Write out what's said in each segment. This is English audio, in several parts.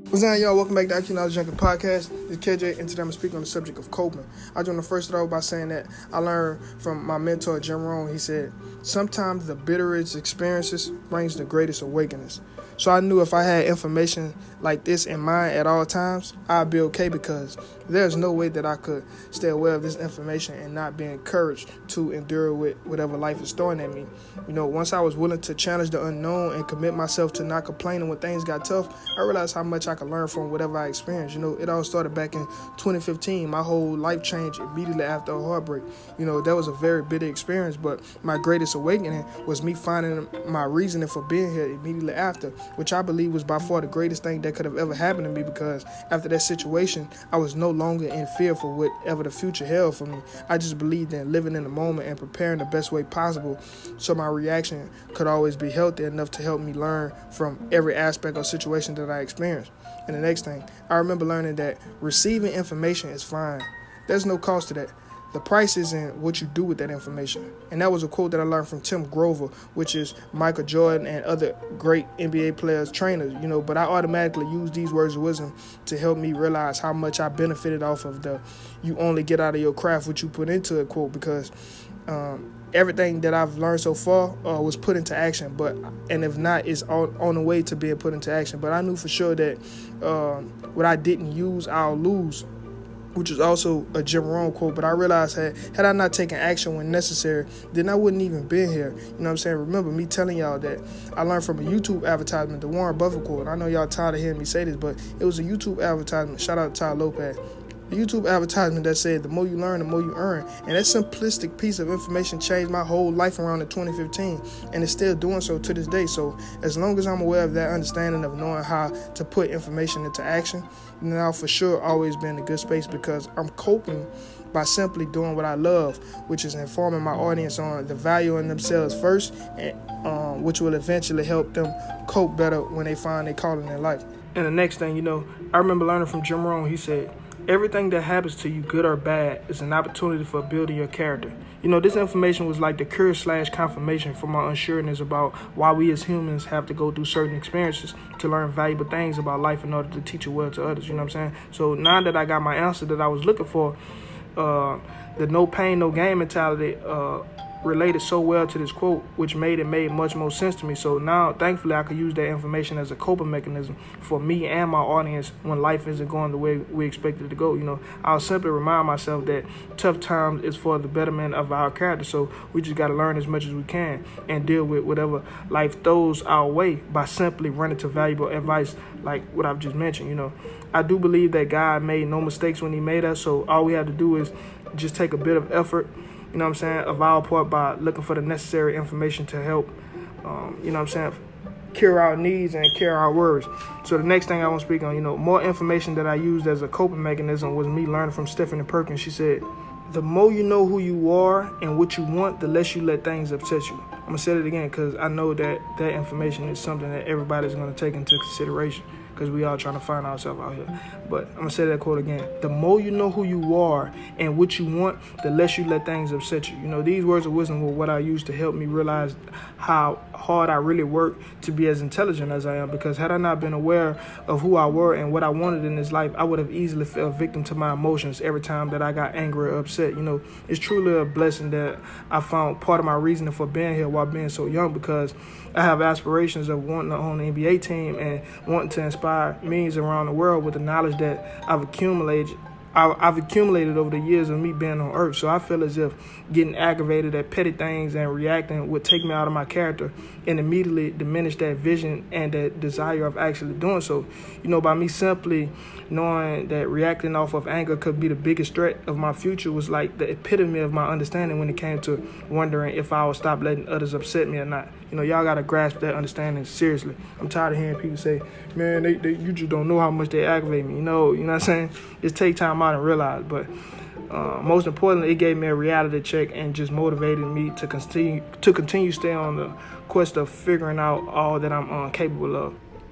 What's up, y'all? Welcome back to IQ Knowledge Junkie Podcast. This is KJ, and today I'm speaking on the subject of coping. I just want to first start off by saying that I learned from my mentor, Jim Rohn. He said, sometimes the bitterest experiences brings the greatest awakenings. So I knew if I had information like this in mind at all times, I'd be okay, because there's no way that I could stay aware of this information and not be encouraged to endure with whatever life is throwing at me. You know, once I was willing to challenge the unknown and commit myself to not complaining when things got tough, I realized how much I could learn from whatever I experienced. You know, it all started back in 2015. My whole life changed immediately after a heartbreak. You know, that was a very bitter experience, but my greatest awakening was me finding my reasoning for being here immediately after, which I believe was by far the greatest thing that could have ever happened to me, because after that situation, I was no longer in fear for whatever the future held for me. I just believed in living in the moment and preparing the best way possible, so my reaction could always be healthy enough to help me learn from every aspect or situation that I experienced. And the next thing, I remember learning that receiving information is fine. There's no cost to that. The price is in what you do with that information. And that was a quote that I learned from Tim Grover, which is Michael Jordan and other great NBA players, trainers, you know, but I automatically use these words of wisdom to help me realize how much I benefited off of the "you only get out of your craft what you put into it" quote, because everything that I've learned so far was put into action, and if not, it's on the way to being put into action. But I knew for sure that what I didn't use, I'll lose, which is also a Jim Rohn quote. But I realized had I not taken action when necessary, then I wouldn't even been here. You know what I'm saying? Remember me telling y'all that I learned from a YouTube advertisement, the Warren Buffett quote. I know y'all tired of hearing me say this, but it was a YouTube advertisement. Shout out to Ty Lopez. The YouTube advertisement that said, the more you learn, the more you earn. And that simplistic piece of information changed my whole life around in 2015, and it's still doing so to this day. So as long as I'm aware of that understanding of knowing how to put information into action, then I'll for sure always be in a good space, because I'm coping by simply doing what I love, which is informing my audience on the value in themselves first, and which will eventually help them cope better when they find their calling in life. And the next thing, you know, I remember learning from Jim Rohn. He said, everything that happens to you, good or bad, is an opportunity for building your character. You know, this information was like the cure/confirmation for my unsureness about why we as humans have to go through certain experiences to learn valuable things about life in order to teach it well to others. You know what I'm saying? So now that I got my answer that I was looking for, the no pain, no gain mentality related so well to this quote, which made much more sense to me. So now, thankfully, I could use that information as a coping mechanism for me and my audience when life isn't going the way we expect it to go. You know, I'll simply remind myself that tough times is for the betterment of our character. So we just got to learn as much as we can and deal with whatever life throws our way by simply running to valuable advice like what I've just mentioned. You know, I do believe that God made no mistakes when he made us. So all we have to do is just take a bit of effort, you know what I'm saying, of our part by looking for the necessary information to help, you know what I'm saying, cure our needs and cure our worries. So the next thing I want to speak on, you know, more information that I used as a coping mechanism was me learning from Stephanie Perkins. She said, the more you know who you are and what you want, the less you let things upset you. I'm going to say it again, because I know that that information is something that everybody's going to take into consideration, because we all trying to find ourselves out here. But I'm going to say that quote again. The more you know who you are and what you want, the less you let things upset you. You know, these words of wisdom were what I used to help me realize how hard I really work to be as intelligent as I am, because had I not been aware of who I were and what I wanted in this life, I would have easily fell victim to my emotions every time that I got angry or upset. You know, it's truly a blessing that I found part of my reasoning for being here while being so young, because I have aspirations of wanting to own the NBA team and wanting to inspire millions around the world with the knowledge that I've accumulated over the years of me being on earth. So I feel as if getting aggravated at petty things and reacting would take me out of my character and immediately diminish that vision and that desire of actually doing so. You know, by me simply knowing that reacting off of anger could be the biggest threat of my future was like the epitome of my understanding when it came to wondering if I would stop letting others upset me or not. You know, y'all got to grasp that understanding seriously. I'm tired of hearing people say, man, you just don't know how much they aggravate me. You know what I'm saying? Just take time out and realize. But most importantly, it gave me a reality check and just motivated me to continue staying on the quest of figuring out all that I'm capable of.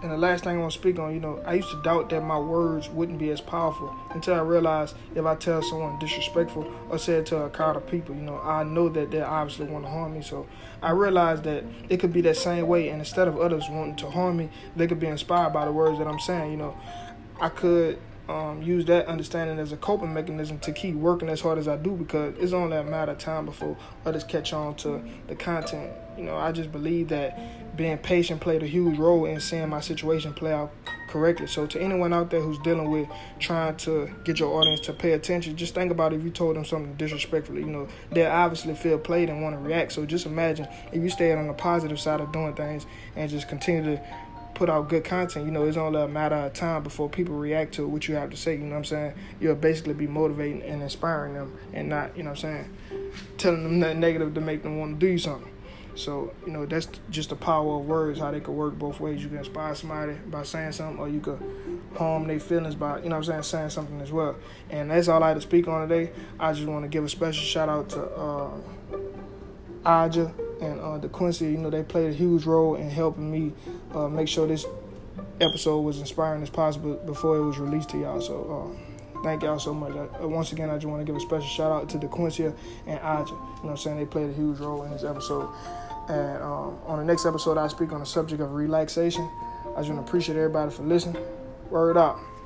And the last thing I want to speak on, I used to doubt that my words wouldn't be as powerful until I realized if I tell someone disrespectful or say it to a crowd of people, I know that they obviously want to harm me. So I realized that it could be that same way, and instead of others wanting to harm me, they could be inspired by the words that I'm saying. I could use that understanding as a coping mechanism to keep working as hard as I do, because it's only a matter of time before others catch on to the content. I just believe that being patient played a huge role in seeing my situation play out correctly. So to anyone out there who's dealing with trying to get your audience to pay attention, just think about if you told them something disrespectfully. They obviously feel played and want to react. So just imagine if you stayed on the positive side of doing things and just continue to put out good content. It's only a matter of time before people react to what you have to say. You know what I'm saying? You'll basically be motivating and inspiring them, and not, telling them nothing negative to make them want to do something. So, that's just the power of words, how they could work both ways. You can inspire somebody by saying something, or you could harm their feelings by, saying something as well. And that's all I had to speak on today. I just want to give a special shout out to Aja and DeQuincy. They played a huge role in helping me make sure this episode was inspiring as possible before it was released to y'all. So thank y'all so much. Once again, I just want to give a special shout out to DeQuincy and Aja. They played a huge role in this episode. And on the next episode, I speak on the subject of relaxation. I just want to appreciate everybody for listening. Word out.